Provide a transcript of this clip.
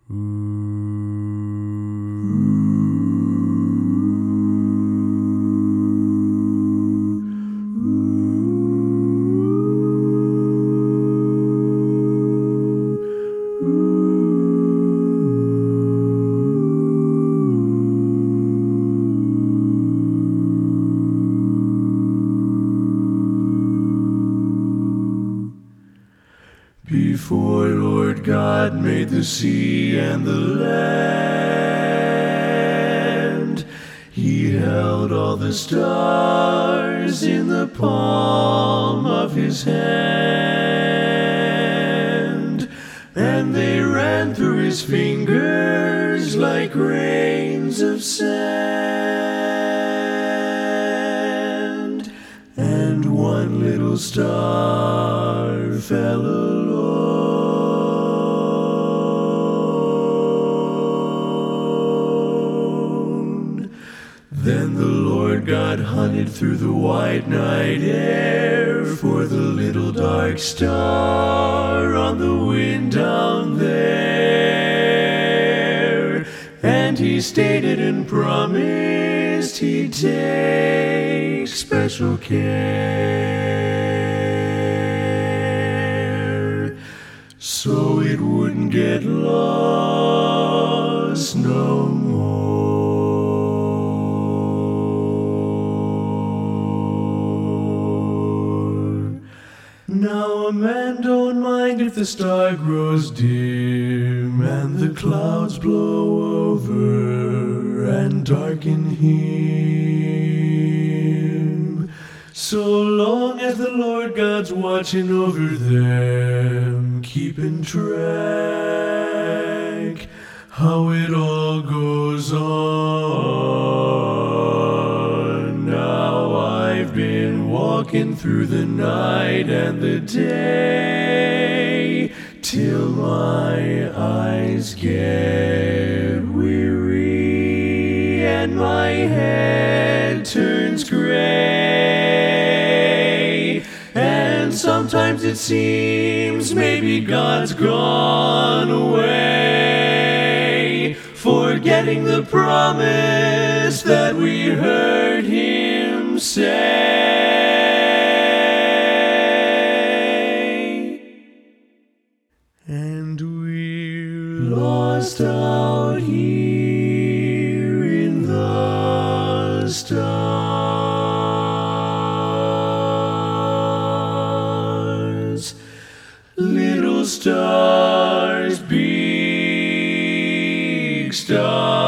Before Lord God made the sea and the land, He held all the stars in the palm of His hand, and they ran through His fingers like grains of sand, and one little star fell alone. Then the Lord God hunted through the wide night air for the little dark star on the wind down there, and He stated and promised He'd take special care so it wouldn't get lost no more. Now a man don't mind if the star grows dim and the clouds blow over and darken him, so long as the Lord God's watching over them, keeping track how it all goes on. Now I've been walking through the night and the day till my eyes get weary and my head turns gray, and sometimes it seems maybe God's gone away, forgetting the promise that we heard Him say. And we're lost out here in the stars. Little stars, big stars.